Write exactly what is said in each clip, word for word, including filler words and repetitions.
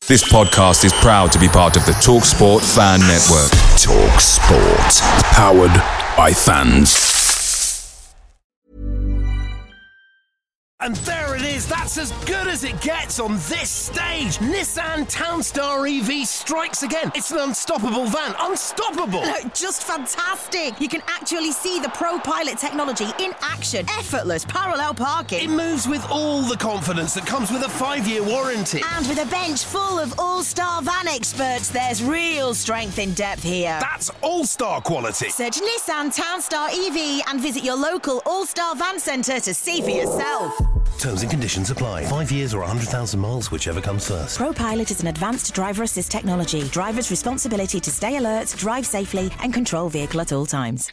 This podcast is proud to be part of the TalkSport Fan Network. TalkSport. Powered by fans. And there it is, that's as good as it gets on this stage. Nissan Townstar E V strikes again. It's an unstoppable van, unstoppable. Look, just fantastic. You can actually see the ProPilot technology in action. Effortless parallel parking. It moves with all the confidence that comes with a five-year warranty. And with a bench full of all-star van experts, there's real strength in depth here. That's all-star quality. Search Nissan Townstar E V and visit your local all-star van centre to see for yourself. Terms and conditions apply. Five years or one hundred thousand miles, whichever comes first. ProPilot is an advanced driver assist technology. Driver's responsibility to stay alert, drive safely and control vehicle at all times.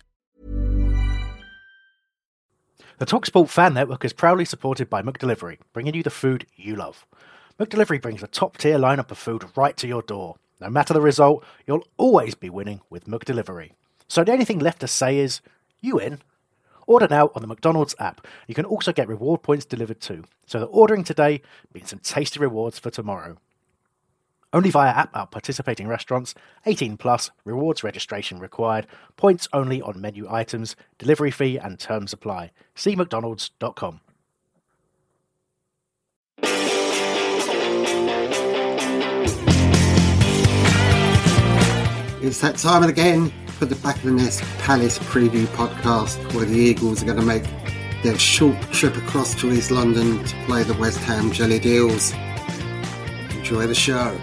The TalkSport Fan Network is proudly supported by McDelivery, bringing you the food you love. McDelivery brings a top-tier lineup of food right to your door. No matter the result, you'll always be winning with McDelivery. So the only thing left to say is, you in? Order now on the McDonald's app. You can also get reward points delivered too, so that ordering today means some tasty rewards for tomorrow. Only via app at participating restaurants, eighteen plus, rewards registration required, points only on menu items, delivery fee and terms apply. See mcdonalds dot com. It's that time again for the Back of the Nest Palace preview podcast, where the Eagles are going to make their short trip across to East London to play the West Ham Jelly Deals. Enjoy the show.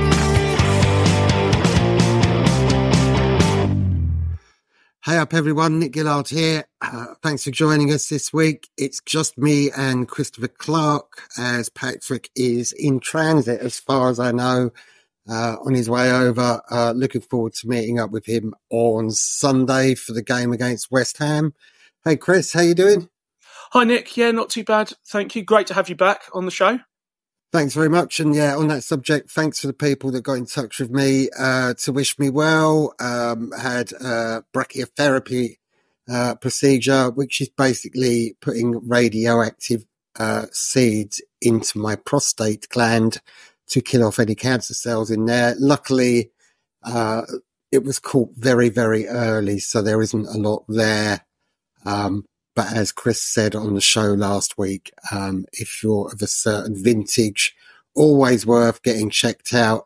Hey up everyone, Nick Gillard here. Uh, thanks for joining us this week. It's just me and Christopher Clark, as Patrick is in transit as far as I know. Uh, on his way over, uh, looking forward to meeting up with him on Sunday for the game against West Ham. Hey Chris, how you doing? Hi Nick, yeah, not too bad, thank you. Great to have you back on the show. Thanks very much. And yeah, on that subject, thanks for the people that got in touch with me uh, to wish me well. Um, had a brachytherapy uh, procedure, which is basically putting radioactive uh, seeds into my prostate gland to kill off any cancer cells in there. Luckily, uh, it was caught very, very early, so there isn't a lot there. Um, but as Chris said on the show last week, um, if you're of a certain vintage, always worth getting checked out,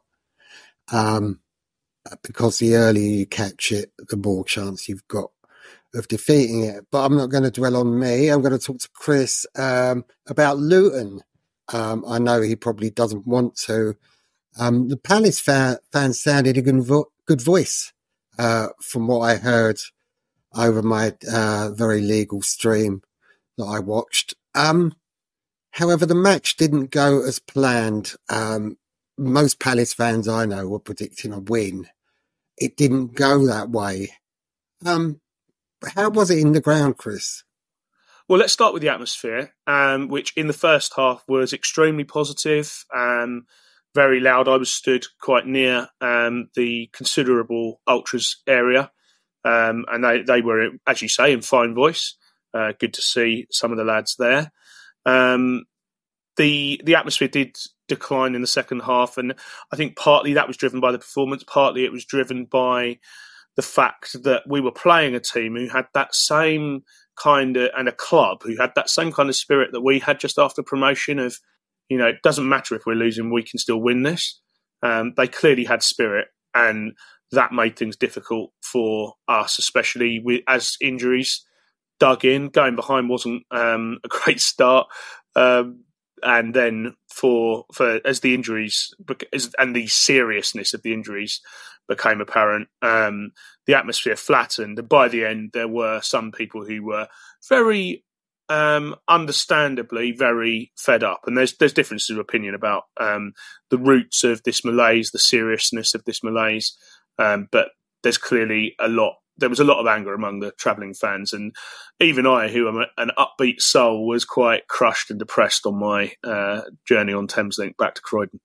um, because the earlier you catch it, the more chance you've got of defeating it. But I'm not going to dwell on me. I'm going to talk to Chris um, about Luton. Um, I know he probably doesn't want to. Um, the Palace fan, fans sounded a good, vo- good voice, uh, from what I heard over my uh, very legal stream that I watched. Um, however, the match didn't go as planned. Um, most Palace fans I know were predicting a win. It didn't go that way. Um, how was it in the ground, Chris? Well, let's start with the atmosphere, um, which in the first half was extremely positive, um, very loud. I was stood quite near um, the considerable ultras area, um, and they, they were, as you say, in fine voice. Uh, good to see some of the lads there. Um, the the atmosphere did decline in the second half, and I think partly that was driven by the performance, partly it was driven by the fact that we were playing a team who had that same kind of, and a club who had that same kind of spirit that we had just after promotion of, you know, it doesn't matter if we're losing, we can still win this. Um, they clearly had spirit, and that made things difficult for us, especially with, as injuries dug in. Going behind wasn't um, a great start. Um, and then for for as the injuries as, and the seriousness of the injuries became apparent, um, the atmosphere flattened. And by the end, there were some people who were very, um, understandably, very fed up. And there's there's differences of opinion about um, the roots of this malaise, the seriousness of this malaise. Um, but there's clearly a lot. There was a lot of anger among the travelling fans, and even I, who am a, an upbeat soul, was quite crushed and depressed on my uh, journey on Thameslink back to Croydon.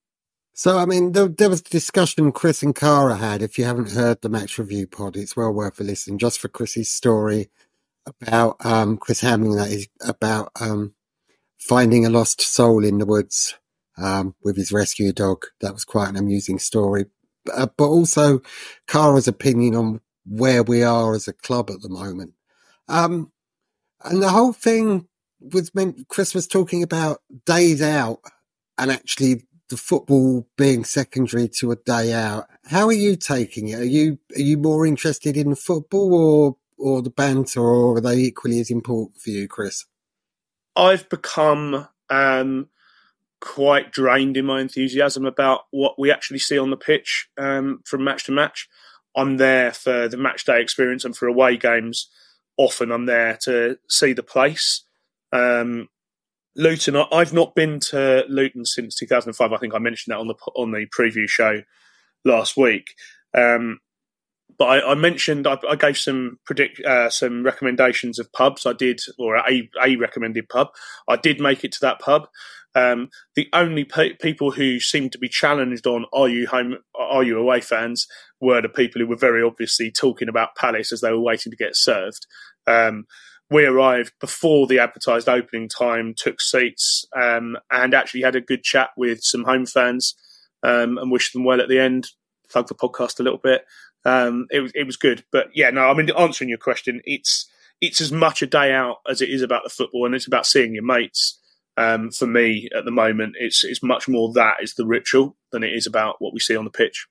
So, I mean, there, there was a discussion Chris and Cara had. If you haven't heard the match review pod, it's well worth a listen, just for Chris's story about um, Chris Hamling, that is, about um, finding a lost soul in the woods um, with his rescue dog. That was quite an amusing story. But, uh, but also Cara's opinion on where we are as a club at the moment. Um, and the whole thing was meant, Chris was talking about days out and actually the football being secondary to a day out. How are you taking it? Are you, are you more interested in the football or, or the banter, or are they equally as important for you, Chris? I've become um, quite drained in my enthusiasm about what we actually see on the pitch um, from match to match. I'm there for the match day experience, and for away games, often I'm there to see the place. Um, Luton, I've not been to Luton since two thousand five. I think I mentioned that on the on the preview show last week. Um, But I, I mentioned I, I gave some predict uh, some recommendations of pubs. I did, or a, a recommended pub. I did make it to that pub. Um, the only pe- people who seemed to be challenged on "Are you home? Are you away?" fans were the people who were very obviously talking about Palace as they were waiting to get served. Um, we arrived before the advertised opening time, took seats, um, and actually had a good chat with some home fans um, and wished them well at the end. Plugged the podcast a little bit. Um, it was it was good, but yeah, no. I mean, answering your question, it's it's as much a day out as it is about the football, and it's about seeing your mates. Um, for me, at the moment, it's it's much more that is the ritual than it is about what we see on the pitch.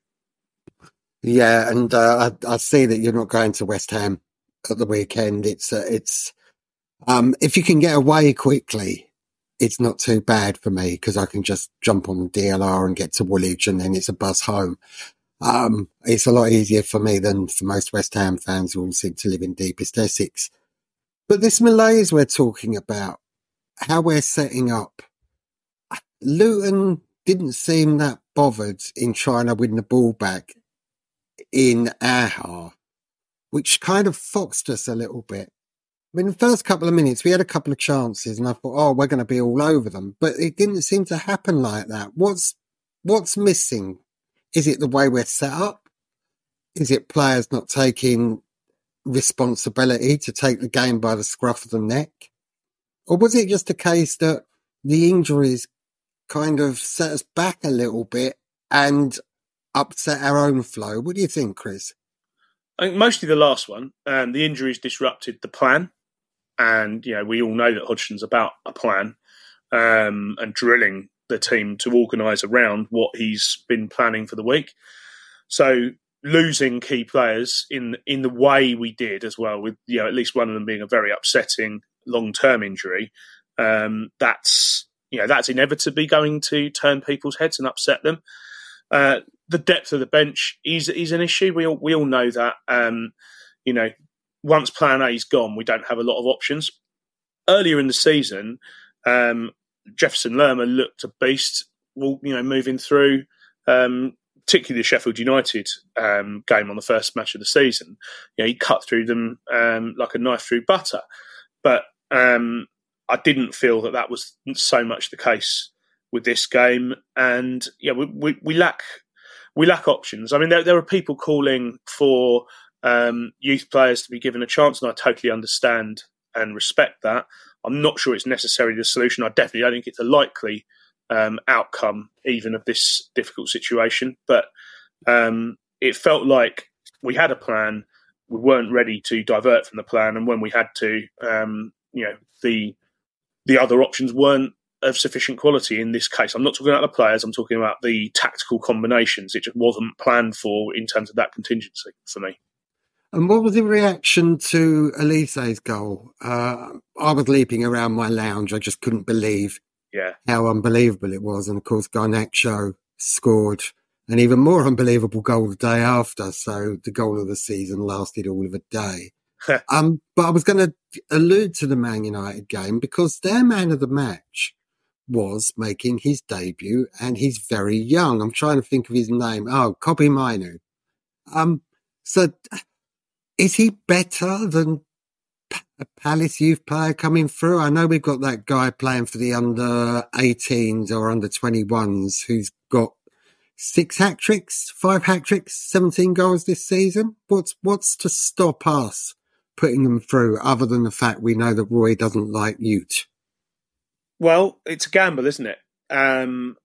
Yeah, and uh, I, I see that you're not going to West Ham at the weekend. It's uh, it's um, if you can get away quickly, it's not too bad for me because I can just jump on the D L R and get to Woolwich, and then it's a bus home. Um, it's a lot easier for me than for most West Ham fans who all seem to live in deepest Essex. But this malaise we're talking about, how we're setting up, Luton didn't seem that bothered in trying to win the ball back in our half, which kind of foxed us a little bit. I mean, the first couple of minutes, we had a couple of chances and I thought, oh, we're going to be all over them. But it didn't seem to happen like that. What's, what's missing? Is it the way we're set up? Is it players not taking responsibility to take the game by the scruff of the neck? Or was it just a case that the injuries kind of set us back a little bit and upset our own flow? What do you think, Chris? I think mostly the last one. Um, the injuries disrupted the plan. And, you know, we all know that Hodgson's about a plan um, and drilling the team to organise around what he's been planning for the week. So losing key players in in the way we did as well, with you know at least one of them being a very upsetting long-term injury, um, that's you know that's inevitably going to turn people's heads and upset them. Uh, the depth of the bench is is an issue. We all we all know that. Um, you know, once Plan A's gone, we don't have a lot of options. Earlier in the season, um, Jefferson Lerma looked a beast, you know, moving through, um, particularly the Sheffield United um, game on the first match of the season. You know, he cut through them um, like a knife through butter. But um, I didn't feel that that was so much the case with this game. And yeah, we, we, we lack we lack options. I mean, there, there are people calling for um, youth players to be given a chance, and I totally understand and respect that. I'm not sure it's necessarily the solution. I definitely don't think it's a likely um, outcome, even of this difficult situation. But um, it felt like we had a plan. We weren't ready to divert from the plan, and when we had to, um, you know, the the other options weren't of sufficient quality. In this case, I'm not talking about the players. I'm talking about the tactical combinations. It just wasn't planned for in terms of that contingency for me. And what was the reaction to Elise's goal? Uh, I was leaping around my lounge. I just couldn't believe yeah. how unbelievable it was. And of course, Garnacho scored an even more unbelievable goal the day after. So the goal of the season lasted all of a day. um, but I was going to allude to the Man United game because their man of the match was making his debut, and he's very young. I'm trying to think of his name. Oh, Kobbie Mainoo. Um, so... Is he better than a Palace youth player coming through? I know we've got that guy playing for the under eighteens or under twenty-ones who's got six hat-tricks, five hat-tricks, seventeen goals this season. What's what's to stop us putting them through other than the fact we know that Roy doesn't like Ute? Well, it's a gamble, isn't it? Um,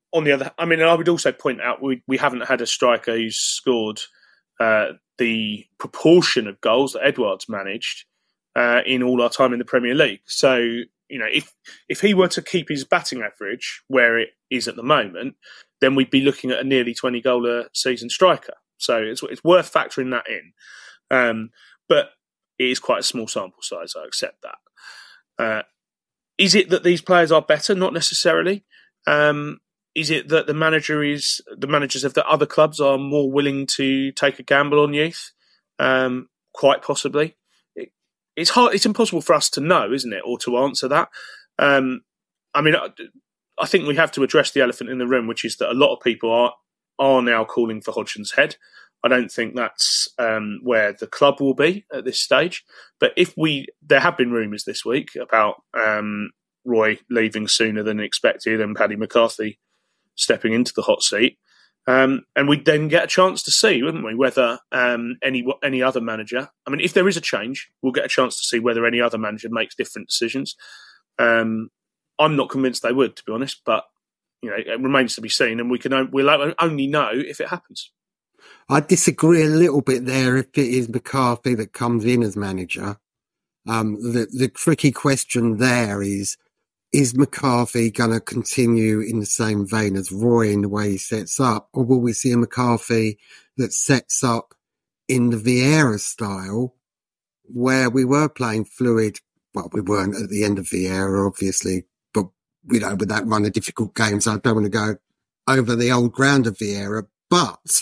on the other, I mean, I would also point out we we haven't had a striker who's scored uh, the proportion of goals that Edouard's managed uh, in all our time in the Premier League. So, you know, if if he were to keep his batting average where it is at the moment, then we'd be looking at a nearly twenty goal a season striker. So it's it's worth factoring that in. Um, but it is quite a small sample size. I accept that. Uh, is it that these players are better? Not necessarily. Um, Is it that the manager is the managers of the other clubs are more willing to take a gamble on youth? Um, quite possibly. It, it's hard. It's impossible for us to know, isn't it, or to answer that. Um, I mean, I, I think we have to address the elephant in the room, which is that a lot of people are are now calling for Hodgson's head. I don't think that's um, where the club will be at this stage. But if we, there have been rumours this week about um, Roy leaving sooner than expected and Paddy McCarthy stepping into the hot seat, um, and we'd then get a chance to see, wouldn't we, whether um, any any other manager, I mean, if there is a change, we'll get a chance to see whether any other manager makes different decisions. Um, I'm not convinced they would, to be honest, but you know, it remains to be seen, and we can we'll only know if it happens. I disagree a little bit there if it is McCarthy that comes in as manager. Um, the, the tricky question there is, is McCarthy going to continue in the same vein as Roy in the way he sets up, or will we see a McCarthy that sets up in the Vieira style where we were playing fluid? Well, we weren't at the end of Vieira, obviously, but, you know, with that run of difficult games, I don't want to go over the old ground of Vieira, but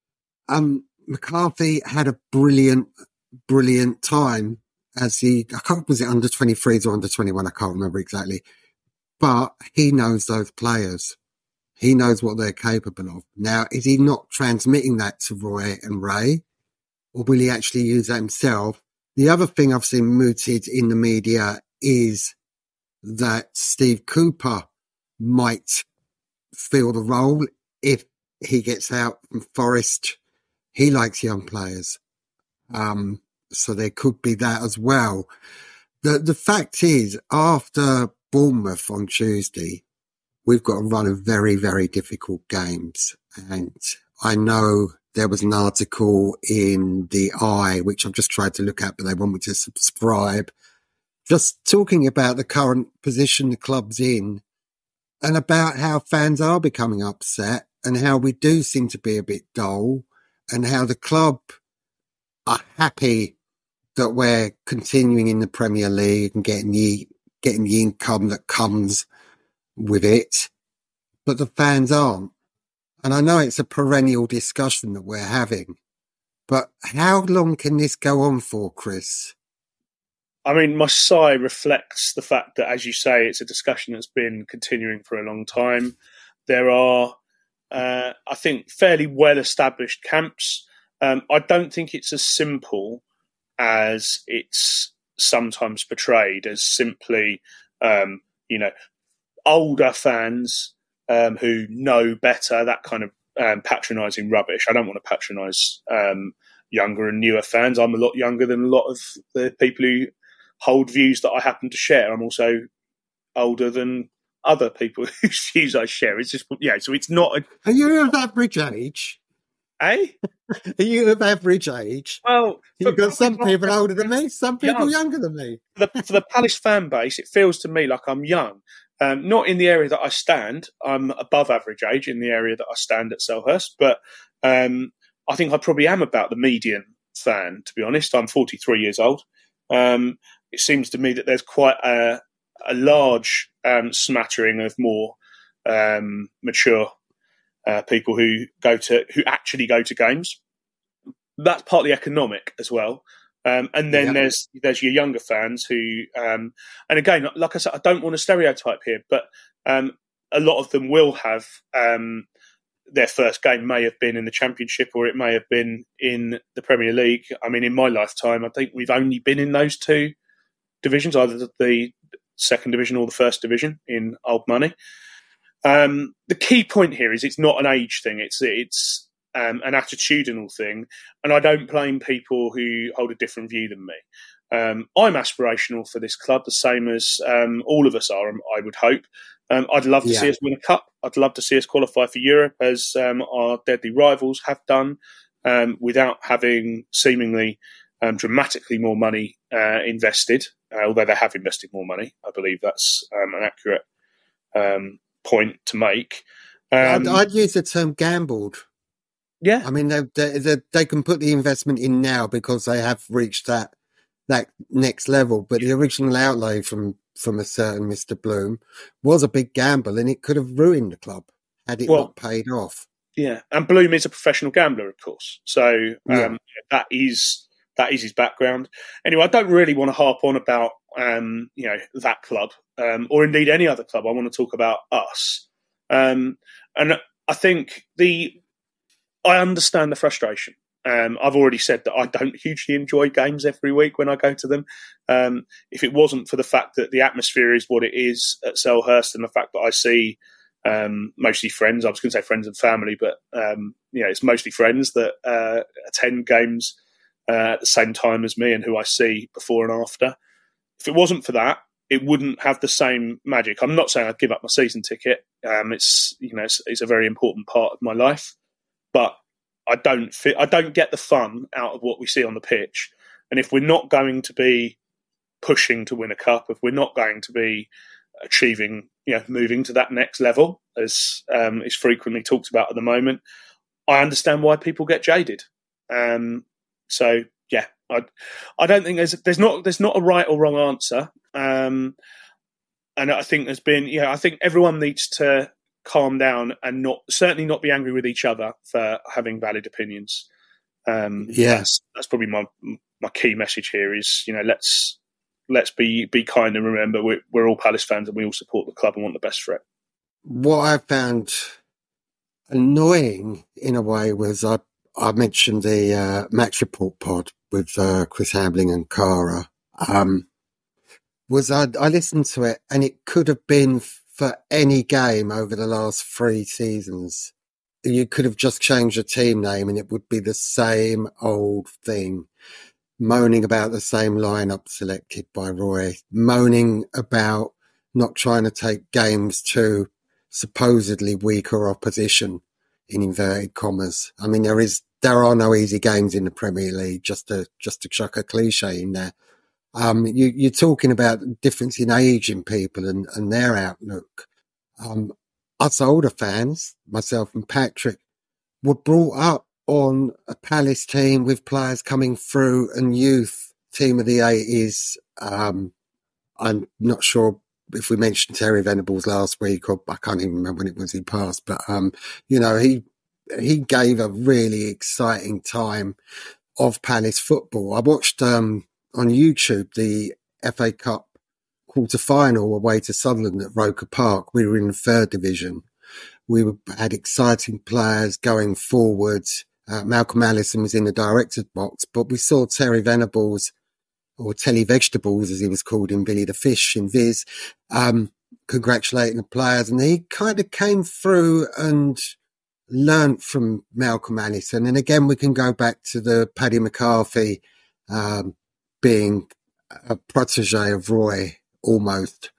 um, McCarthy had a brilliant, brilliant time as he, I can't, was it under twenty-threes or under twenty-one? I can't remember exactly. But he knows those players. He knows what they're capable of. Now, is he not transmitting that to Roy and Ray? Or will he actually use that himself? The other thing I've seen mooted in the media is that Steve Cooper might fill the role if he gets out from Forest. He likes young players. Um, so there could be that as well. The, the fact is, after Bournemouth on Tuesday, we've got a run of very, very difficult games. And I know there was an article in the Eye, which I've just tried to look at, but they want me to subscribe, just talking about the current position the club's in and about how fans are becoming upset and how we do seem to be a bit dull and how the club are happy that we're continuing in the Premier League and getting the, getting the income that comes with it, but the fans aren't. And I know it's a perennial discussion that we're having, but how long can this go on for, Chris? I mean, my sigh reflects the fact that, as you say, it's a discussion that's been continuing for a long time. There are, uh, I think, fairly well-established camps. Um, I don't think it's as simple as it's sometimes portrayed as simply, um, you know, older fans um, who know better, that kind of um, patronising rubbish. I don't want to patronise um, younger and newer fans. I'm a lot younger than a lot of the people who hold views that I happen to share. I'm also older than other people whose views I share. It's just, yeah, so it's not a... Are you of average age? Eh? Are you of average age? Well, you've got some people older than me, some people young. younger than me. For the, for the Palace fan base, it feels to me like I'm young. Um, not in the area that I stand. I'm above average age in the area that I stand at Selhurst, but um, I think I probably am about the median fan, to be honest. I'm forty-three years old. Um, it seems to me that there's quite a, a large um, smattering of more um, mature uh, people who go to who actually go to games. That's partly economic as well. Um, and then yeah. there's there's your younger fans who, um, and again, like I said, I don't want to stereotype here, but um, a lot of them will have um, their first game may have been in the Championship or it may have been in the Premier League. I mean, in my lifetime, I think we've only been in those two divisions, either the second division or the first division in old money. Um, the key point here is it's not an age thing. It's it's Um, an attitudinal thing, and I don't blame people who hold a different view than me. Um, I'm aspirational for this club, the same as um, all of us are, I would hope. Um, I'd love to Yeah. see us win a cup. I'd love to see us qualify for Europe, as um, our deadly rivals have done, um, without having seemingly um, dramatically more money uh, invested. Uh, although they have invested more money, I believe that's um, an accurate um, point to make. Um, I'd, I'd use the term gambled. Yeah, I mean, they, they they they can put the investment in now because they have reached that that next level. But the original outlay from from a certain Mister Bloom was a big gamble, and it could have ruined the club had it Well, not paid off. yeah, and Bloom is a professional gambler, of course. So um, Yeah. that is that is his background. Anyway, I don't really want to harp on about um, you know that club um, or indeed any other club. I want to talk about us, um, and I think the I understand the frustration. Um, I've already said that I don't hugely enjoy games every week when I go to them. Um, if it wasn't for the fact that the atmosphere is what it is at Selhurst and the fact that I see um, mostly friends, I was going to say friends and family, but um, you know, it's mostly friends that uh, attend games uh, at the same time as me and who I see before and after. If it wasn't for that, it wouldn't have the same magic. I'm not saying I'd give up my season ticket. Um, it's you know, it's, it's a very important part of my life. But I don't fit, I don't get the fun out of what we see on the pitch. And if we're not going to be pushing to win a cup, if we're not going to be achieving, you know, moving to that next level, as um, is frequently talked about at the moment, I understand why people get jaded. Um, so yeah, I I don't think there's there's not there's not a right or wrong answer. Um, and I think there's been, you know, I think everyone needs to calm down and not certainly not be angry with each other for having valid opinions. Um, Yeah. that's, that's probably my my key message here. Is you know let's let's be be kind and remember we're we're all Palace fans and we all support the club and want the best for it. What I found annoying in a way was I I mentioned the uh, Match Report pod with uh, Chris Hambling and Cara. Um, was I, I listened to it and it could have been for any game over the last three seasons. You could have just changed the team name and it would be the same old thing. Moaning about the same lineup selected by Roy. Moaning about not trying to take games to supposedly weaker opposition, in inverted commas. I mean, there is there are no easy games in the Premier League, just to just to chuck a cliche in there. Um, you, you're talking about the difference in age in people and, and their outlook. Um, us older fans, myself and Patrick, were brought up on a Palace team with players coming through and youth team of the eighties. Um, I'm not sure if we mentioned Terry Venables last week, or I can't even remember when it was he passed, but, um, you know, he, he gave a really exciting time of Palace football. I watched, um, on YouTube, the F A Cup quarter final away to Sunderland at Roker Park. We were in the third division. We were, had exciting players going forwards. Uh, Malcolm Allison was in the director's box, but we saw Terry Venables, or Telly Vegetables as he was called in Billy the Fish in Viz, um, congratulating the players. And he kind of came through and learnt from Malcolm Allison. And again, we can go back to the Paddy McCarthy, um, being a protege of Roy almost.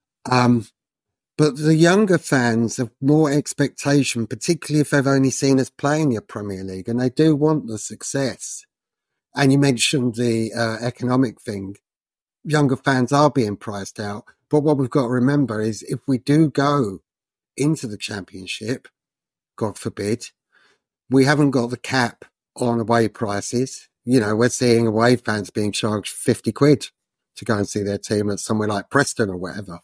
Um, but the younger fans have more expectation, particularly if they've only seen us play in the Premier League, and they do want the success. And you mentioned the uh, economic thing. Younger fans are being priced out. But what we've got to remember is if we do go into the Championship, God forbid, we haven't got the cap on away prices. You know, we're seeing away fans being charged fifty quid to go and see their team at somewhere like Preston or whatever.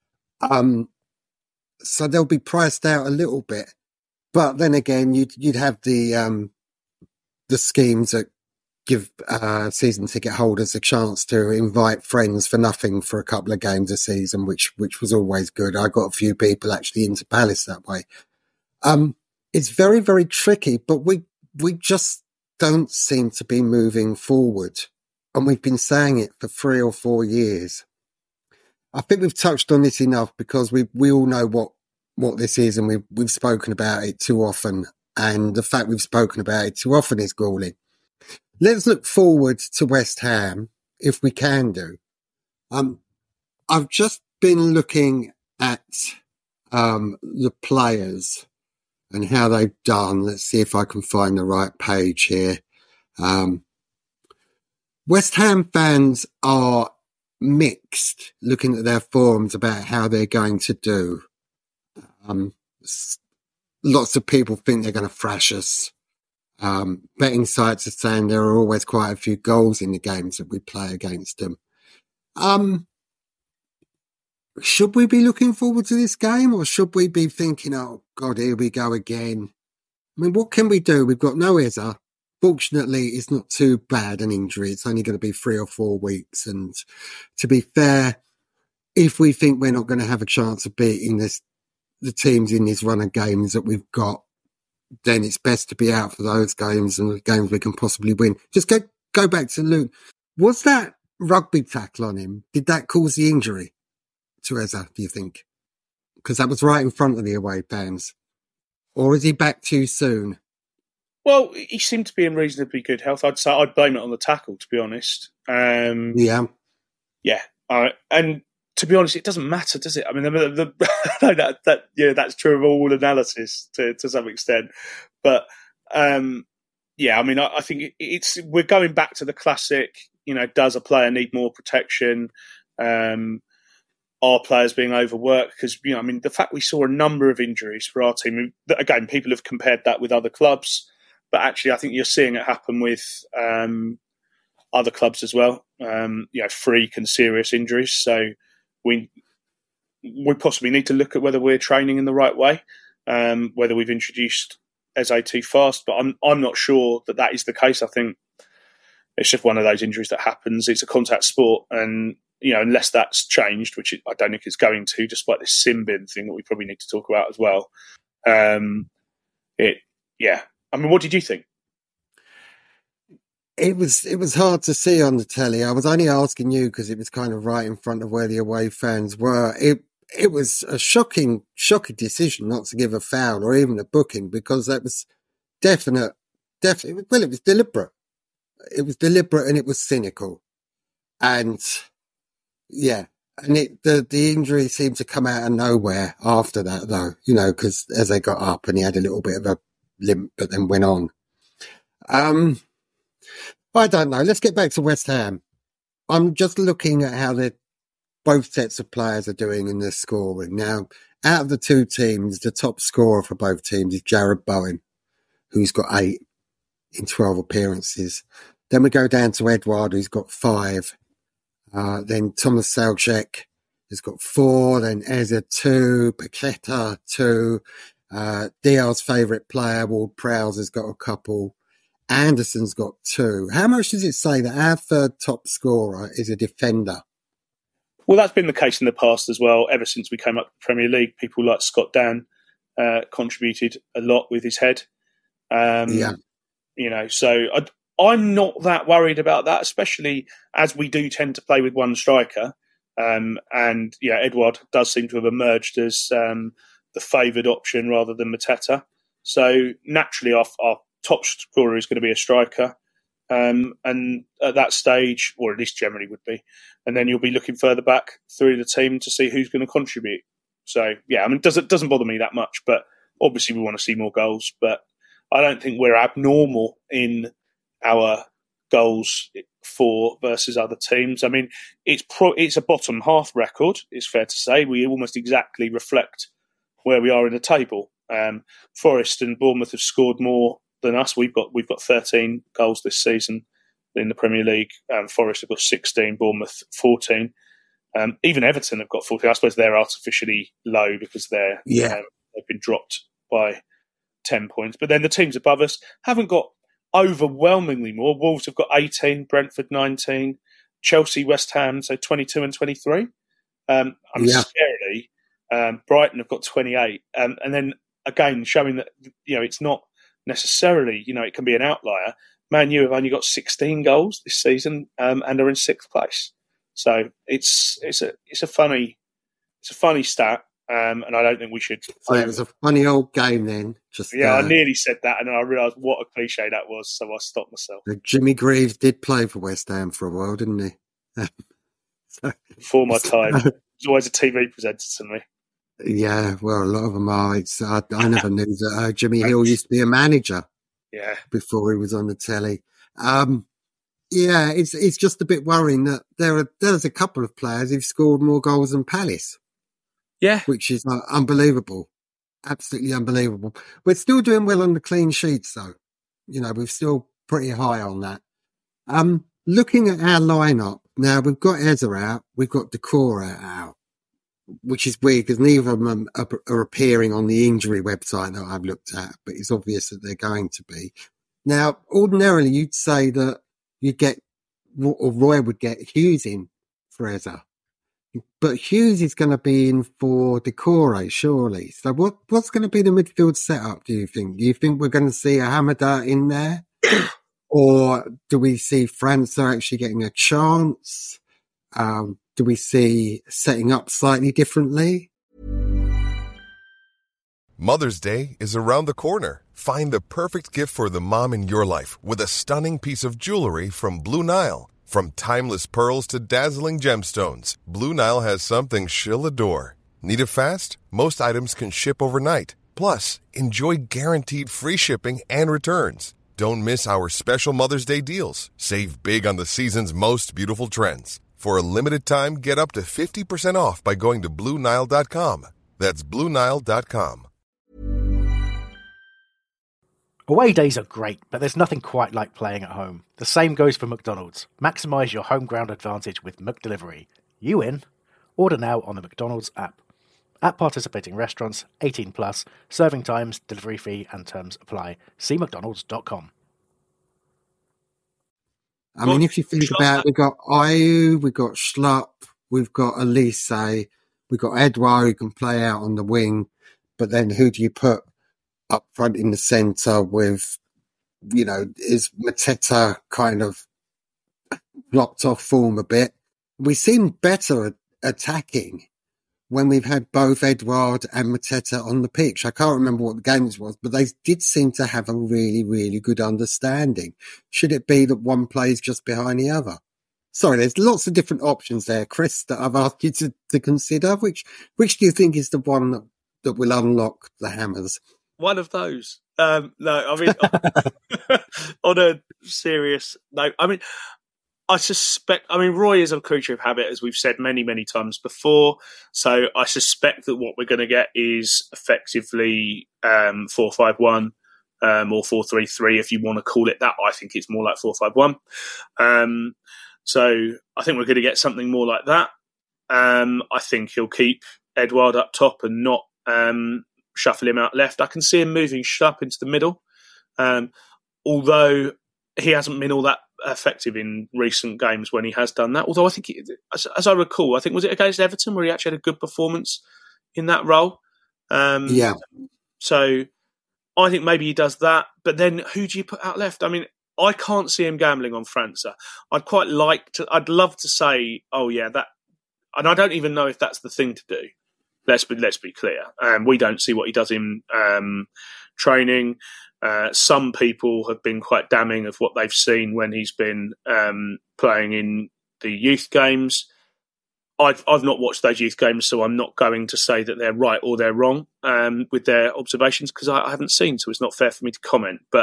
Um, so they'll be priced out a little bit. But then again, you'd, you'd have the, um, the schemes that give uh, season ticket holders a chance to invite friends for nothing for a couple of games a season, which, which was always good. I got a few people actually into Palace that way. Um, it's very, very tricky, but we, we just don't seem to be moving forward. And we've been saying it for three or four years. I think we've touched on this enough because we, we all know what, what this is, and we've, we've spoken about it too often. And the fact we've spoken about it too often is galling. Let's look forward to West Ham, if we can do. Um, I've just been looking at um, the players and how they've done. Let's see if I can find the right page here. Um, West Ham fans are mixed looking at their forums about how they're going to do. Um, lots of people think they're going to thrash us. Um, betting sites are saying there are always quite a few goals in the games that we play against them. Um, should we be looking forward to this game, or should we be thinking, oh God, here we go again? I mean, what can we do? We've got no Eza. Fortunately, it's not too bad an injury. It's only going to be three or four weeks. And to be fair, if we think we're not going to have a chance of beating this, the teams in this run of games that we've got, then it's best to be out for those games and the games we can possibly win. Just go, go back to Luke. Was that rugby tackle on him? Did that cause the injury to Eza, do you think? Because that was right in front of the away fans. Or is he back too soon? Well, he seemed to be in reasonably good health. I'd say I'd blame it on the tackle, to be honest. Um, yeah. Yeah. Uh, and to be honest, it doesn't matter, does it? I mean, the, the, no, that, that, yeah, that's true of all analysis to, to some extent. But, um, yeah, I mean, I, I think it, it's we're going back to the classic, you know, does a player need more protection? Um, are players being overworked? Because, you know, I mean, the fact we saw a number of injuries for our team, again, people have compared that with other clubs. But actually, I think you're seeing it happen with um, other clubs as well. Um, you know, freak and serious injuries. So we we possibly need to look at whether we're training in the right way, um, whether we've introduced Eze too fast. But I'm I'm not sure that that is the case. I think it's just one of those injuries that happens. It's a contact sport, and you know, unless that's changed, which I don't think it's going to, despite this sin bin thing that we probably need to talk about as well. Um, it yeah. I mean, what did you think? It was it was hard to see on the telly. I was only asking you because it was kind of right in front of where the away fans were. It it was a shocking, shocking decision not to give a foul or even a booking, because that was definite, definitely. Well, it was deliberate. It was deliberate and it was cynical. And yeah, and it the the injury seemed to come out of nowhere after that, though. You know, because as they got up and he had a little bit of a limp, but then went on. Um, I don't know. Let's get back to West Ham. I'm just looking at how they both sets of players are doing in their scoring. Now, out of the two teams, the top scorer for both teams is Jared Bowen, who's got eight in twelve appearances. Then we go down to Edouard, who's got five. Uh, then Thomas Soucek has got four. Then Eze two. Paqueta two. Uh, Dial's favourite player, Ward Prowse, has got a couple. Anderson's got two. How much does it say that our third top scorer is a defender? Well, that's been the case in the past as well. Ever since we came up to the Premier League, people like Scott Dan uh, contributed a lot with his head. Um, yeah. You know, so I, I'm not that worried about that, especially as we do tend to play with one striker. Um, and, yeah, Edouard does seem to have emerged as um, the favoured option rather than Mateta. So naturally, our, our top scorer is going to be a striker. Um, and at that stage, or at least generally would be, and then you'll be looking further back through the team to see who's going to contribute. So, yeah, I mean, it doesn't, doesn't bother me that much, but obviously we want to see more goals. But I don't think we're abnormal in our goals for versus other teams. I mean, it's pro, it's a bottom half record, it's fair to say. We almost exactly reflect where we are in the table. Um, Forest and Bournemouth have scored more than us. We've got we've got thirteen goals this season in the Premier League. Um, Forest have got sixteen, Bournemouth fourteen. Um, even Everton have got fourteen. I suppose they're artificially low because they're yeah. um, they've been dropped by ten points. But then the teams above us haven't got overwhelmingly more. Wolves have got eighteen, Brentford nineteen, Chelsea, West Ham, so twenty-two and twenty-three. Um, I'm yeah. scarily. Um, Brighton have got twenty-eight, um, and then again showing that you know it's not necessarily, you know, it can be an outlier. Man U have only got sixteen goals this season um, and are in sixth place. So it's it's a it's a funny it's a funny stat, um, and I don't think we should. So it was a funny old game then. Just yeah, uh, I nearly said that, and then I realised what a cliche that was, so I stopped myself. Jimmy Greaves did play for West Ham for a while, didn't he? So, before my time, he was always a T V presenter to me. Yeah, well, a lot of them are. It's, I, I never knew that uh, Jimmy Hill used to be a manager. Yeah. Before he was on the telly. Um, yeah, it's it's just a bit worrying that there are there's a couple of players who've scored more goals than Palace. Yeah. Which is uh, unbelievable. Absolutely unbelievable. We're still doing well on the clean sheets, though. You know, we're still pretty high on that. Um, looking at our lineup, now we've got Eza out, we've got Decore out, which is weird because neither of them are, are appearing on the injury website that I've looked at, but it's obvious that they're going to be. Now, ordinarily, you'd say that you'd get, or Roy would get Hughes in for Eza. But Hughes is going to be in for Decore, surely. So what, what's going to be the midfield setup, do you think? Do you think we're going to see a Hamada in there? Or do we see França actually getting a chance? Um, do we see setting up slightly differently? Mother's Day is around the corner. Find the perfect gift for the mom in your life with a stunning piece of jewelry from Blue Nile. From timeless pearls to dazzling gemstones, Blue Nile has something she'll adore. Need it fast? Most items can ship overnight. Plus, enjoy guaranteed free shipping and returns. Don't miss our special Mother's Day deals. Save big on the season's most beautiful trends. For a limited time, get up to fifty percent off by going to Blue Nile dot com. That's Blue Nile dot com. Away days are great, but there's nothing quite like playing at home. The same goes for McDonald's. Maximise your home ground advantage with McDelivery. You in? Order now on the McDonald's app. At participating restaurants, eighteen plus, serving times, delivery fee and terms apply. See mcdonalds dot com. I mean, if you think about it, we've got Ayew, we've got Schlupp, we've got Elise, we've got Edouard who can play out on the wing, but then who do you put up front in the centre with, you know, is Mateta kind of dropped off form a bit? We seem better at attacking when we've had both Edouard and Mateta on the pitch. I can't remember what the games was, but they did seem to have a really, really good understanding. Should it be that one plays just behind the other? Sorry, there's lots of different options there, Chris, that I've asked you to, to consider. Which which do you think is the one that, that will unlock the hammers? One of those. Um, no, I mean, on a serious note, I mean, I suspect, I mean, Roy is a creature of habit, as we've said many, many times before. So I suspect that what we're going to get is effectively um, four five one um, or four three three, if you want to call it that. I think it's more like four five one. Um, so I think we're going to get something more like that. Um, I think he'll keep Edouard up top and not um, shuffle him out left. I can see him moving Schlupp into the middle, um, although he hasn't been all that effective in recent games when he has done that. Although I think, he, as, as I recall, I think was it against Everton where he actually had a good performance in that role. Um, yeah. So I think maybe he does that. But then who do you put out left? I mean, I can't see him gambling on França. I'd quite like to. I'd love to say, oh yeah, that. And I don't even know if that's the thing to do. Let's be let's be clear. Um, we don't see what he does in um, training. Uh, some people have been quite damning of what they've seen when he's been um, playing in the youth games. I've I've not watched those youth games, so I'm not going to say that they're right or they're wrong um, with their observations because I, I haven't seen, so it's not fair for me to comment. But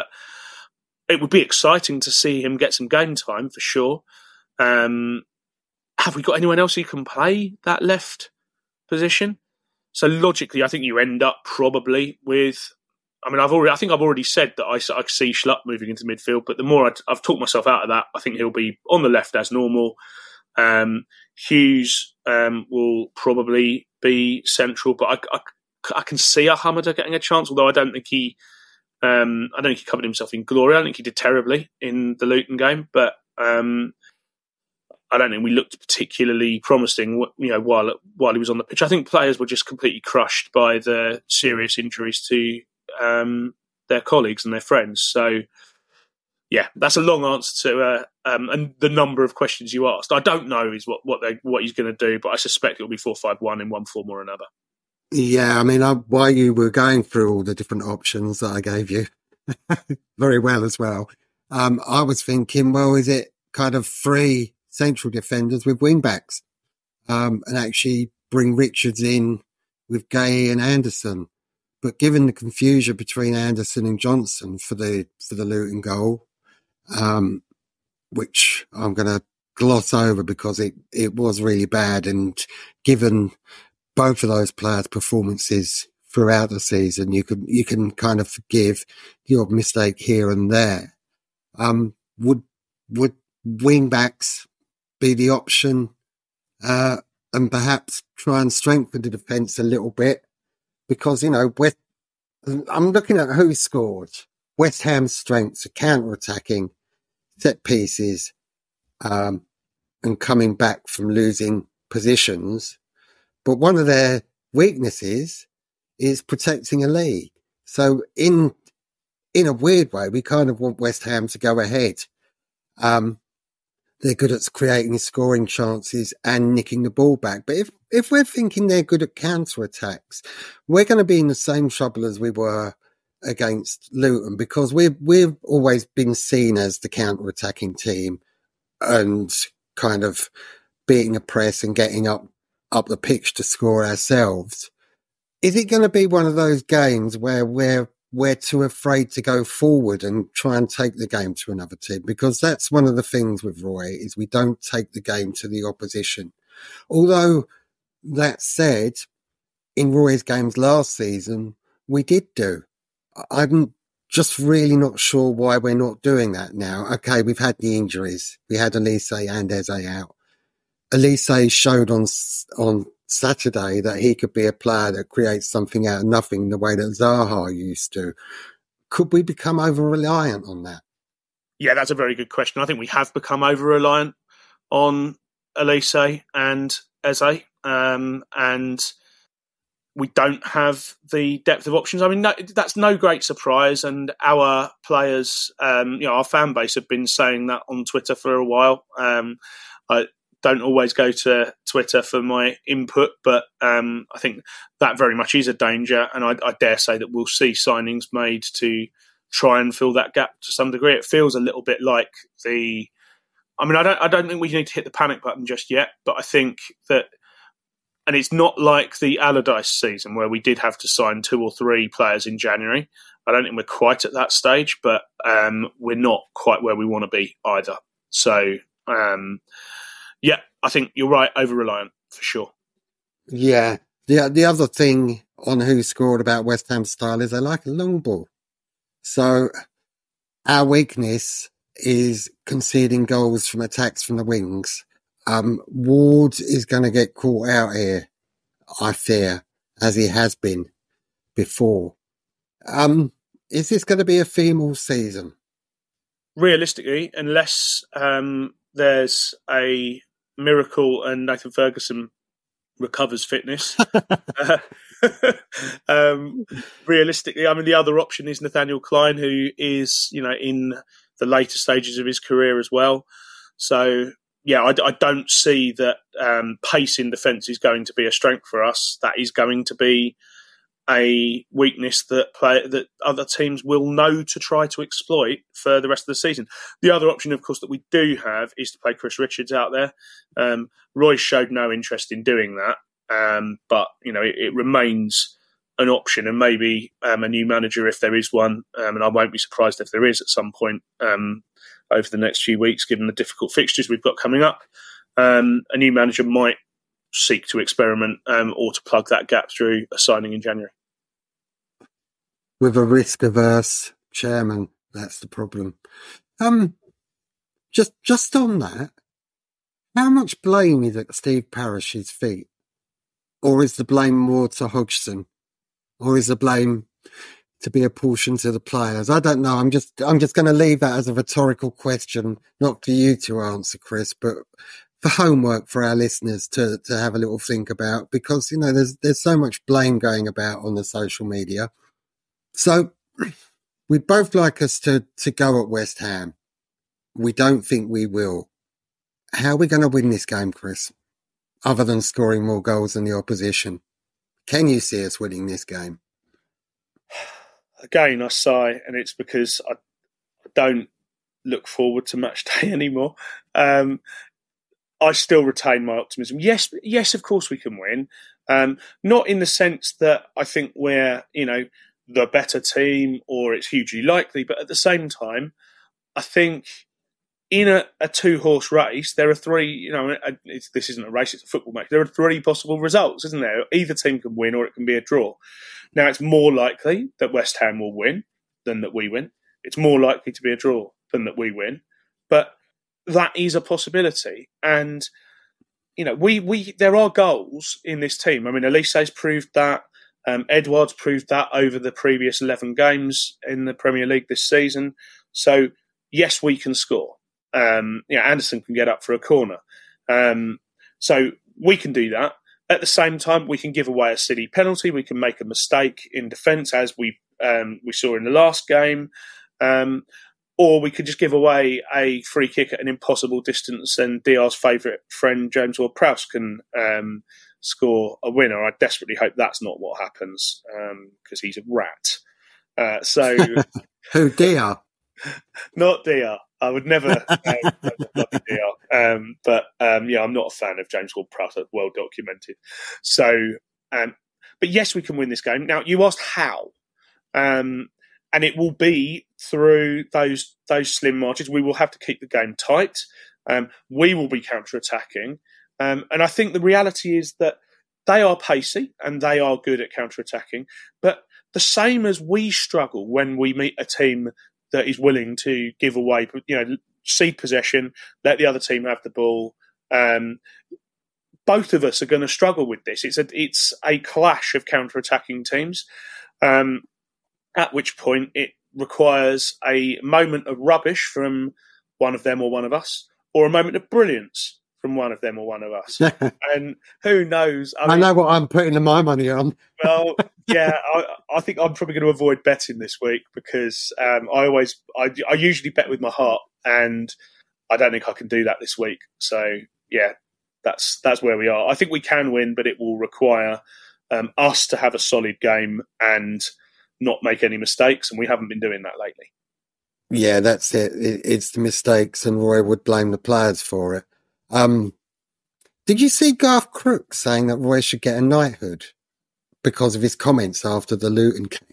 it would be exciting to see him get some game time for sure. Um, have we got anyone else who can play that left position? So logically, I think you end up probably with. I mean, I've already. I think I've already said that I, I see Schlupp moving into midfield, but the more I, I've talked myself out of that, I think he'll be on the left as normal. Um, Hughes um, will probably be central, but I, I, I can see Hamada getting a chance. Although I don't think he, um, I don't think he covered himself in glory. I don't think he did terribly in the Luton game, but um, I don't think we looked particularly promising. You know, while while he was on the pitch, I think players were just completely crushed by the serious injuries to. Um, their colleagues and their friends. So, yeah, that's a long answer to uh, um, and the number of questions you asked. I don't know is what what, they, what he's going to do, but I suspect it'll be four five one in one form or another. Yeah, I mean, I, while you were going through all the different options that I gave you, very well as well, um, I was thinking, well, is it kind of three central defenders with wing backs um, and actually bring Richards in with Gay and Anderson. But given the confusion between Anderson and Johnson for the for the Luton goal, um, which I'm going to gloss over because it, it was really bad, and given both of those players' performances throughout the season, you can you can kind of forgive your mistake here and there. Um, would would wing backs be the option, uh, and perhaps try and strengthen the defence a little bit? Because, you know, West, I'm looking at who scored. West Ham's strengths are counter-attacking, set pieces, um, and coming back from losing positions. But one of their weaknesses is protecting a lead. So in in a weird way, we kind of want West Ham to go ahead. Um, they're good at creating scoring chances and nicking the ball back. But if, if we're thinking they're good at counter-attacks, we're going to be in the same trouble as we were against Luton, because we've, we've always been seen as the counter-attacking team and kind of beating a press and getting up, up the pitch to score ourselves. Is it going to be one of those games where we're we're too afraid to go forward and try and take the game to another team? Because that's one of the things with Roy, is we don't take the game to the opposition. Although, that said, in Roy's games last season, we did do. I'm just really not sure why we're not doing that now. Okay, we've had the injuries. We had Elise and Eze out. Elise showed on on Saturday that he could be a player that creates something out of nothing the way that Zaha used to. Could we become over-reliant on that? Yeah, that's a very good question. I think we have become over-reliant on Elise and Eze, um, and we don't have the depth of options. I mean, no, that's no great surprise, and our players, um, you know, our fan base have been saying that on Twitter for a while. Um, I don't always go to Twitter for my input, but um, I think that very much is a danger, and I, I dare say that we'll see signings made to try and fill that gap to some degree. It feels a little bit like the. I mean, I don't. I don't think we need to hit the panic button just yet, but I think that, and it's not like the Allardyce season where we did have to sign two or three players in January. I don't think we're quite at that stage, but um, we're not quite where we want to be either. So. Um, Yeah, I think you're right, over-reliant, for sure. Yeah. The, the other thing on who scored about West Ham's style is they like a long ball. So our weakness is conceding goals from attacks from the wings. Um, Ward is going to get caught out here, I fear, as he has been before. Um, is this going to be a theme all season? Realistically, unless um, there's a miracle and Nathan Ferguson recovers fitness. uh, um, realistically, I mean, the other option is Nathaniel Klein, who is, you know, in the later stages of his career as well. So, yeah, I, I don't see that um, pace in defence is going to be a strength for us. That is going to be a weakness that play, that other teams will know to try to exploit for the rest of the season. The other option, of course, that we do have is to play Chris Richards out there. Um, Roy showed no interest in doing that, um, but you know it, it remains an option, and maybe um, a new manager, if there is one, um, and I won't be surprised if there is at some point um, over the next few weeks, given the difficult fixtures we've got coming up. Um, a new manager might seek to experiment um, or to plug that gap through a signing in January. With a risk-averse chairman, that's the problem. Um, just just on that, how much blame is at Steve Parish's feet? Or is the blame more to Hodgson? Or is the blame to be apportioned to the players? I don't know. I'm just I'm just going to leave that as a rhetorical question, not for you to answer, Chris, but for homework for our listeners to, to have a little think about, because, you know, there's there's so much blame going about on the social media. So we'd both like us to, to go at West Ham. We don't think we will. How are we going to win this game, Chris? Other than scoring more goals than the opposition. Can you see us winning this game? Again, I sigh, and it's because I don't look forward to match day anymore. Um, I still retain my optimism. Yes, yes, of course we can win. Um, not in the sense that I think we're, you know, the better team or it's hugely likely, but at the same time, I think in a, a two-horse race, there are three, you know, it's, this isn't a race, it's a football match. There are three possible results, isn't there? Either team can win or it can be a draw. Now, it's more likely that West Ham will win than that we win. It's more likely to be a draw than that we win. But that is a possibility. And, you know, we, we there are goals in this team. I mean, Elise's proved that. Um, Edouard's proved that over the previous eleven games in the Premier League this season. So, yes, we can score. Um, yeah, Anderson can get up for a corner. Um, so we can do that. At the same time, we can give away a silly penalty. We can make a mistake in defence, as we um, we saw in the last game. Um, or we could just give away a free kick at an impossible distance and D R's favourite friend, James Ward-Prowse, can um, score a winner. I desperately hope that's not what happens because um, he's a rat. Uh, so Who, D R? Not D R. I would never uh, love D R. Um, but um, yeah, I'm not a fan of James Ward-Prowse. That's well documented. So, um, but yes, we can win this game. Now, you asked how, um, and it will be through those those slim margins. We will have to keep the game tight. Um, we will be counter-attacking, um, and I think the reality is that they are pacey and they are good at counter-attacking. But the same as we struggle when we meet a team that is willing to give away, you know, cede possession, let the other team have the ball. Um, both of us are going to struggle with this. It's a it's a clash of counter-attacking teams, um, at which point it requires a moment of rubbish from one of them or one of us, or a moment of brilliance from one of them or one of us. And who knows? I, mean, I know what I'm putting my money on. Well, yeah, I, I think I'm probably going to avoid betting this week because um, I always, I, I usually bet with my heart, and I don't think I can do that this week. So yeah, that's that's where we are. I think we can win, but it will require um, us to have a solid game and not make any mistakes, and we haven't been doing that lately. Yeah, that's it. it it's the mistakes, and Roy would blame the players for it. Um, did you see Garth Crooks saying that Roy should get a knighthood because of his comments after the Luton game?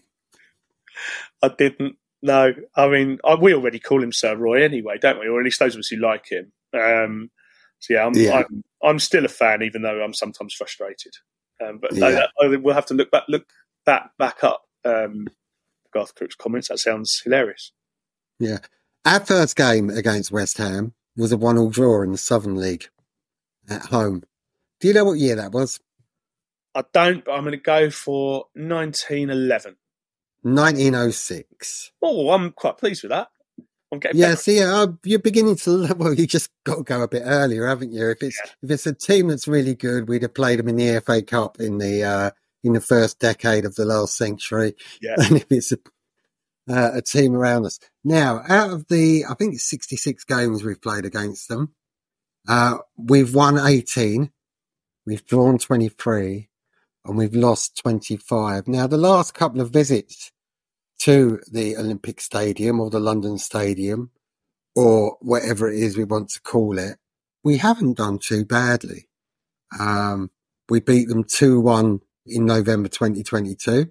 I didn't. No, I mean, I, we already call him Sir Roy anyway, don't we? Or at least those of us who like him. Um, so yeah, I'm, yeah. I'm, I'm still a fan, even though I'm sometimes frustrated. Um, but yeah. I, I, we'll have to look back, look that back up. Um, Garth Crooks' comments. That sounds hilarious. Yeah, our first game against West Ham was a one-all draw in the Southern League at home. Do you know what year that was? I don't, but I'm going to go for nineteen eleven. nineteen oh six. Oh, I'm quite pleased with that. I'm getting yeah, better. see, uh, you're beginning to, well, you just got to go a bit earlier, haven't you? If it's yeah. if it's a team that's really good, we'd have played them in the F A Cup in the uh, in the first decade of the last century. Yeah. And if it's a, uh, a team around us. Now, out of the, I think it's sixty-six games we've played against them, uh, we've won eighteen, we've drawn twenty-three, and we've lost twenty-five. Now, the last couple of visits to the Olympic Stadium or the London Stadium or whatever it is we want to call it, we haven't done too badly. Um, we beat them two one in November twenty twenty-two.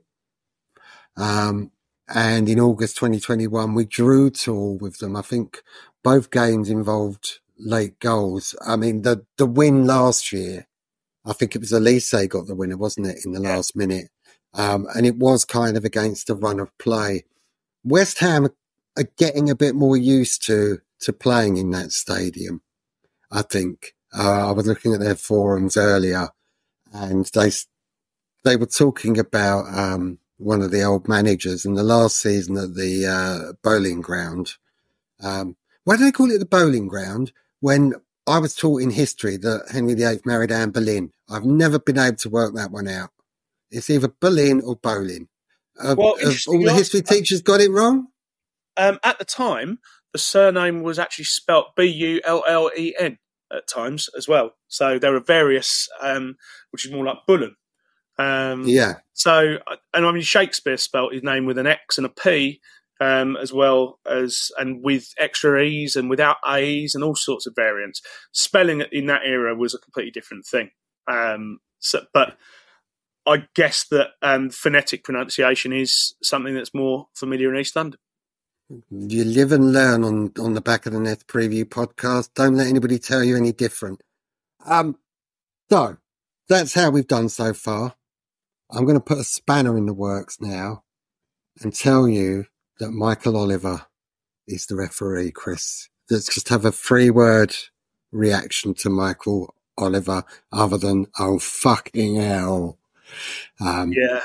Um, and in August twenty twenty-one, we drew Toul with them. I think both games involved late goals. I mean, the, the win last year, I think it was Elise got the winner, wasn't it, in the last minute? Um, and it was kind of against the run of play. West Ham are getting a bit more used to, to playing in that stadium, I think. Uh, I was looking at their forums earlier and they, they were talking about, um, one of the old managers in the last season at the, uh, bowling ground. Um, why do they call it the bowling ground? When I was taught in history that Henry the Eighth married Anne Boleyn. I've never been able to work that one out. It's either Boleyn or Bowling. Uh, well, have all the history teachers got it wrong? Um, at the time, the surname was actually spelt B U L L E N at times as well. So there are various, um, which is more like Bullen. Um, yeah. So, and I mean, Shakespeare spelt his name with an X and a P, um, as well as, and with extra E's and without A's and all sorts of variants. Spelling in that era was a completely different thing. Um, so, but I guess that um, phonetic pronunciation is something that's more familiar in East London. You live and learn on, on the Back of the Net Preview podcast. Don't let anybody tell you any different. Um, so, that's how we've done so far. I'm going to put a spanner in the works now and tell you that Michael Oliver is the referee, Chris. Let's just have a three-word reaction to Michael Oliver other than, oh, fucking hell. Um, yeah.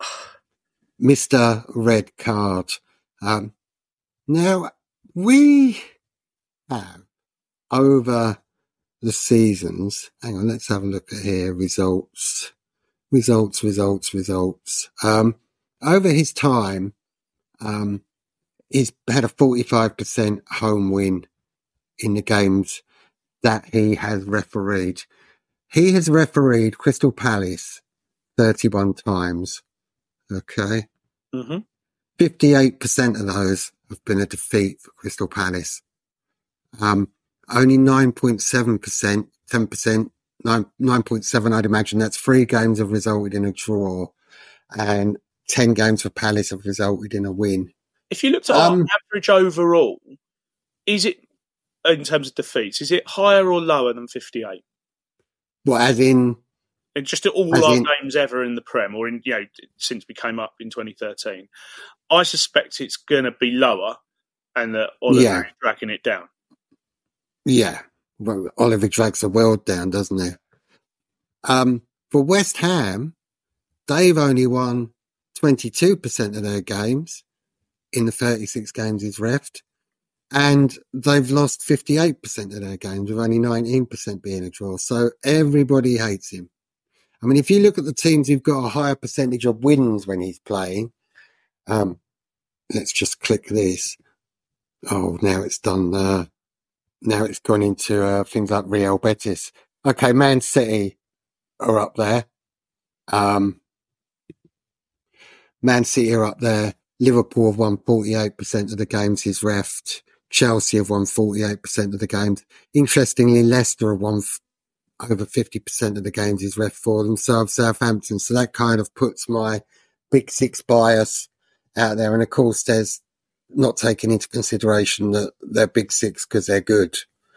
Mister Red Card. Um, now, we have, over the seasons, hang on, let's have a look at here, results, results, results, results. Um, over his time, um, he's had a forty-five percent home win in the games that he has refereed. He has refereed Crystal Palace thirty-one times. Okay. Mm-hmm. fifty-eight percent of those have been a defeat for Crystal Palace. Um, only nine point seven percent, ten percent, nine, nine point seven, I'd imagine that's three games have resulted in a draw, and ten games for Palace have resulted in a win. If you looked at Um, our average overall, is it, in terms of defeats, is it higher or lower than fifty-eight? Well, as in, And just all As our in- games ever in the Prem, or in, you know, since we came up in twenty thirteen, I suspect it's going to be lower, and that Oliver Yeah. is dragging it down. yeah, well, Oliver drags the world down, doesn't he? Um, for West Ham, they've only won twenty-two percent of their games in the thirty-six games he's refed, and they've lost fifty-eight percent of their games, with only nineteen percent being a draw. So everybody hates him. I mean, if you look at the teams who've got a higher percentage of wins when he's playing, um, let's just click this. Oh, now it's done. Uh, now it's gone into uh, things like Real Betis. Okay, Man City are up there. Um, Man City are up there. Liverpool have won forty-eight percent of the games he's refed. Chelsea have won forty-eight percent of the games. Interestingly, Leicester have won f- over fifty percent of the games he's ref for them. So have Southampton. So that kind of puts my Big Six bias out there. And of course, there's not taking into consideration that they're Big Six because they're good.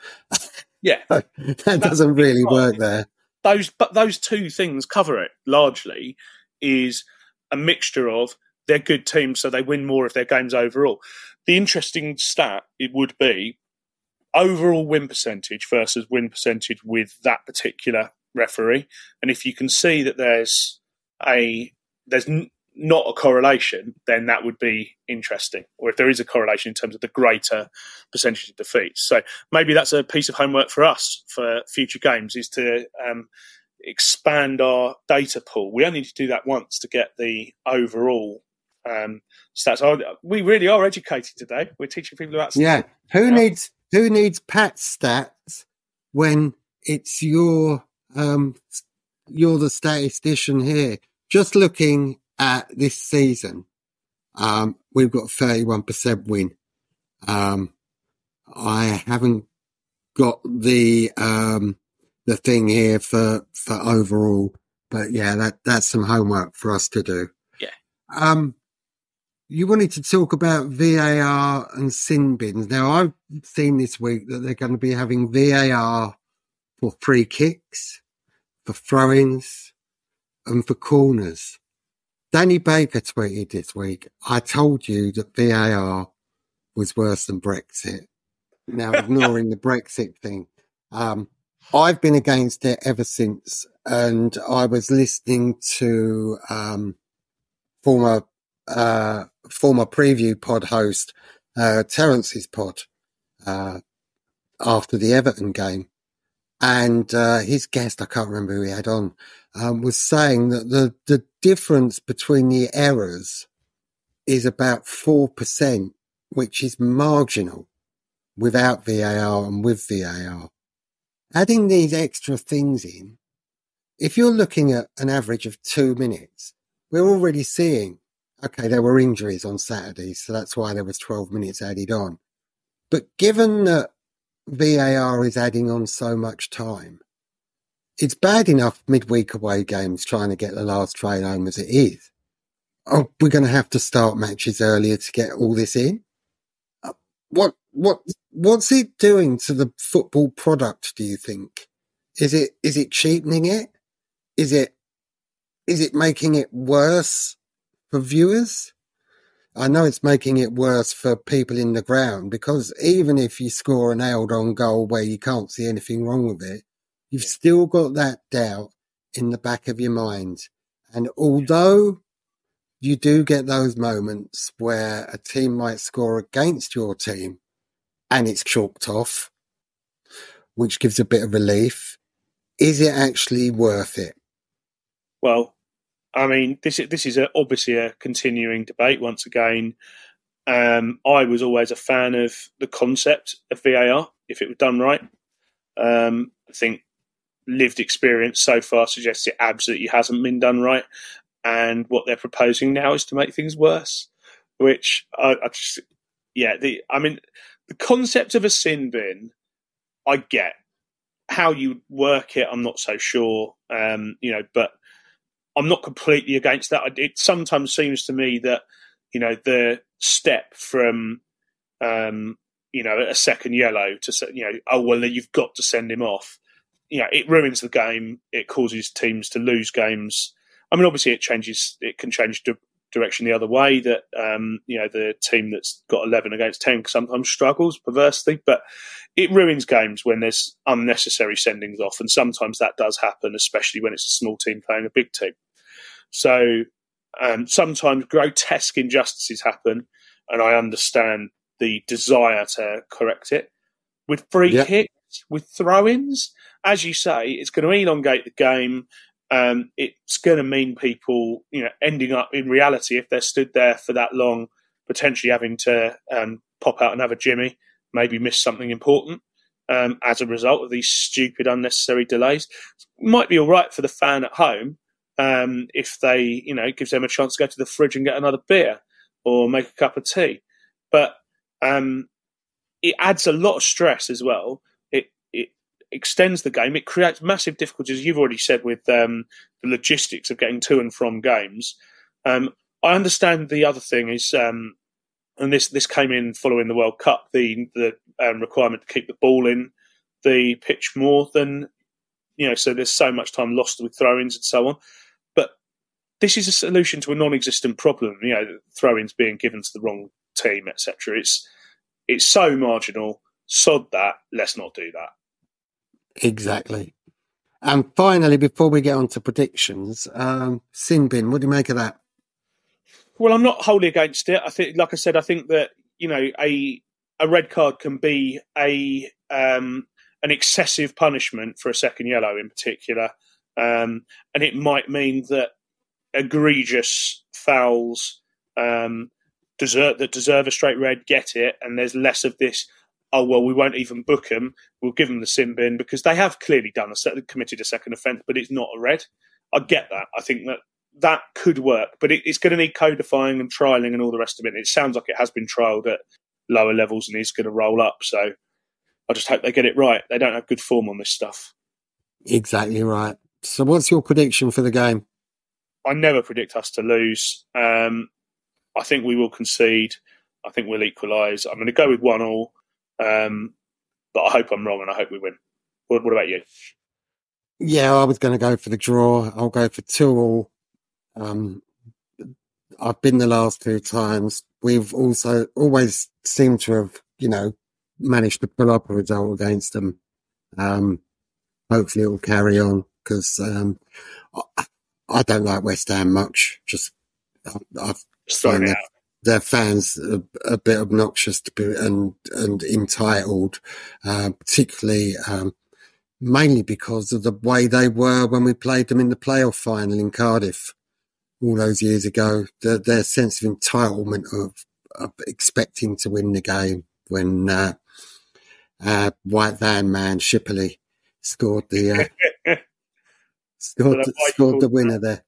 Yeah, that doesn't really work there. those but those two things cover it largely. Is a mixture of they're good teams, so they win more of their games overall. The interesting stat it would be overall win percentage versus win percentage with that particular referee, and if you can see that there's a there's n- not a correlation, then that would be interesting. Or if there is a correlation in terms of the greater percentage of defeats. So maybe that's a piece of homework for us for future games, is to um, expand our data pool. We only need to do that once to get the overall um, stats. Oh, we really are educated today. We're teaching people about stats. Yeah. Who needs who needs Pat's stats when it's your um you're the statistician here? Just looking at this season, um, we've got thirty-one percent win. Um, I haven't got the um the thing here for for overall, but yeah, that that's some homework for us to do. Yeah. Um, you wanted to talk about V A R and sin bins. Now, I've seen this week that they're going to be having V A R for free kicks, for throw-ins, and for corners. Danny Baker tweeted this week, I told you that V A R was worse than Brexit. Now, ignoring the Brexit thing, um, I've been against it ever since, and I was listening to um, former uh, former preview pod host uh, Terence's pod uh, after the Everton game, and uh, his guest, I can't remember who he had on, um, was saying that the the difference between the errors is about four percent, which is marginal without V A R and with V A R. Adding these extra things in, if you're looking at an average of two minutes, we're already seeing, okay, there were injuries on Saturday, so that's why there was twelve minutes added on. But given that V A R is adding on so much time, it's bad enough midweek away games trying to get the last train home as it is. Oh, we're going to have to start matches earlier to get all this in. What, what, what's it doing to the football product, do you think? Is it, is it cheapening it? Is it, is it making it worse for viewers? I know it's making it worse for people in the ground, because even if you score an nailed on goal where you can't see anything wrong with it, you've still got that doubt in the back of your mind. And although you do get those moments where a team might score against your team and it's chalked off, which gives a bit of relief, is it actually worth it? Well, I mean, this is this is a, obviously a continuing debate. Once again, um, I was always a fan of the concept of V A R if it was done right. Um, I think lived experience so far suggests it absolutely hasn't been done right, and what they're proposing now is to make things worse. Which I, I just, yeah, the I mean, the concept of a sin bin, I get. How you work it, I'm not so sure. Um, you know, but I'm not completely against that. It sometimes seems to me that, you know, the step from, um, you know, a second yellow to, you know, oh, well, you've got to send him off. You know, it ruins the game. It causes teams to lose games. I mean, obviously it changes, it can change di- direction the other way, that, um, you know, the team that's got eleven against ten sometimes struggles perversely, but it ruins games when there's unnecessary sendings off. And sometimes that does happen, especially when it's a small team playing a big team. So um, sometimes grotesque injustices happen, and I understand the desire to correct it. With free yep. kicks, with throw-ins, as you say, it's going to elongate the game. Um, it's going to mean people, you know, ending up in reality, if they're stood there for that long, potentially having to um, pop out and have a jimmy, maybe miss something important um, as a result of these stupid, unnecessary delays. It might be all right for the fan at home um, if they, you know, it gives them a chance to go to the fridge and get another beer or make a cup of tea. But um, it adds a lot of stress as well. It it extends the game. It creates massive difficulties, you've already said, with um, the logistics of getting to and from games. Um, I understand the other thing is, um, and this this came in following the World Cup, the the um, requirement to keep the ball in the pitch more than, you know, so there's so much time lost with throw-ins and so on. But this is a solution to a non-existent problem, you know, throw-ins being given to the wrong team, et cetera. It's it's so marginal. Sod that. Let's not do that. Exactly. And finally, before we get on to predictions, um, sin bin, what do you make of that? Well, I'm not wholly against it. I think, like I said, I think that, you know, a a red card can be a um, an excessive punishment for a second yellow in particular, um, and it might mean that egregious fouls um, deserve that deserve a straight red get it, and there's less of this. Oh well, we won't even book them. We'll give them the sin bin because they have clearly done a committed a second offence, but it's not a red. I get that. I think that. That could work, but it, it's going to need codifying and trialling and all the rest of it. It sounds like it has been trialled at lower levels and is going to roll up. So I just hope they get it right. They don't have good form on this stuff. Exactly right. So what's your prediction for the game? I never predict us to lose. Um, I think we will concede. I think we'll equalise. I'm going to go with one all, um, but I hope I'm wrong and I hope we win. What, what about you? Yeah, I was going to go for the draw. I'll go for two all. Um, I've been the last two times. We've also always seemed to have, you know, managed to pull up a result against them. Um, hopefully it will carry on because um, I, I don't like West Ham much. Just I, I've found their, their fans a, a bit obnoxious to be, and and entitled, uh, particularly. Um, mainly because of the way they were when we played them in the playoff final in Cardiff all those years ago. Their, their sense of entitlement of, of expecting to win the game when uh, uh, White Van Man Shipley scored the uh, scored, the, scored the winner there.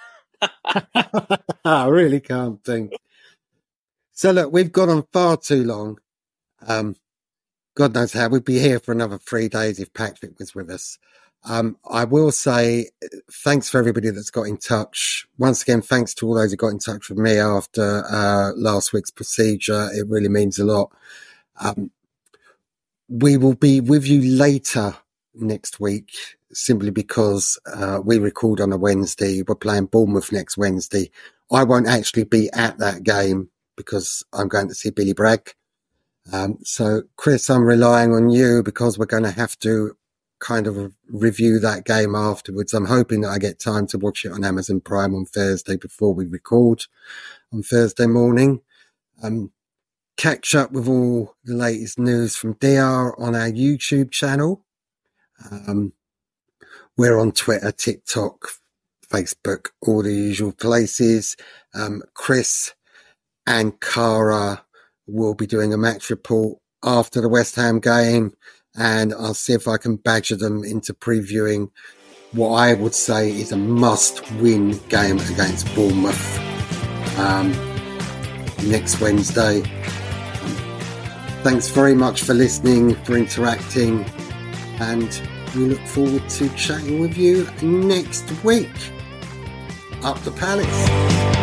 I really can't think. So look, we've gone on far too long. Um, God knows how. We'd be here for another three days if Patrick was with us. Um, I will say thanks for everybody that's got in touch. Once again, thanks to all those who got in touch with me after uh, last week's procedure. It really means a lot. Um, we will be with you later next week, simply because uh, we record on a Wednesday. We're playing Bournemouth next Wednesday. I won't actually be at that game because I'm going to see Billy Bragg. Um, so, Chris, I'm relying on you because we're going to have to kind of review that game afterwards. I'm hoping that I get time to watch it on Amazon Prime on Thursday before we record on Thursday morning. Um, catch up with all the latest news from D R on our YouTube channel. Um, we're on Twitter, TikTok, Facebook, all the usual places. Um, Chris and Cara will be doing a match report after the West Ham game, and I'll see if I can badger them into previewing what I would say is a must-win game against Bournemouth um, next Wednesday. Um, thanks very much for listening, for interacting, and we look forward to chatting with you next week. Up the Palace.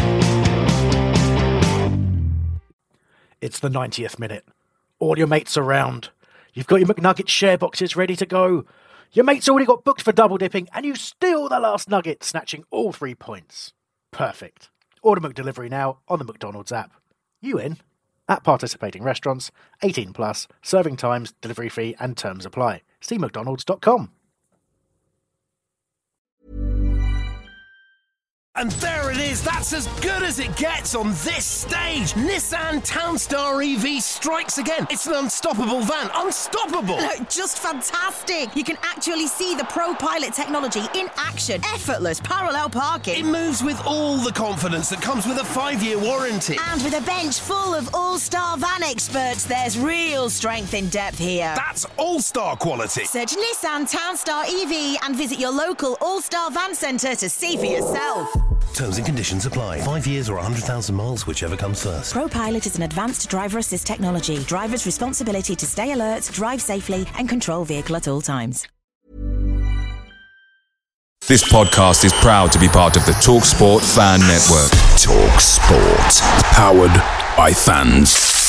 It's the ninetieth minute. All your mates around. You've got your McNugget share boxes ready to go. Your mate's already got booked for double dipping, and you steal the last nugget, snatching all three points. Perfect. Order McDelivery now on the McDonald's app. You in? At participating restaurants, eighteen plus, serving times, delivery fee, and terms apply. See mcdonalds dot com. And there it is, that's as good as it gets on this stage. Nissan Townstar E V strikes again. It's an unstoppable van, unstoppable. Look, just fantastic. You can actually see the Pro Pilot technology in action. Effortless parallel parking. It moves with all the confidence that comes with a five-year warranty. And with a bench full of all-star van experts, there's real strength in depth here. That's all-star quality. Search Nissan Townstar E V and visit your local all-star van centre to see for yourself. Terms and conditions apply. Five years or one hundred thousand miles, whichever comes first. ProPilot is an advanced driver assist technology. Driver's responsibility to stay alert, drive safely, and control vehicle at all times. This podcast is proud to be part of the TalkSport Fan Network. TalkSport. Powered by fans.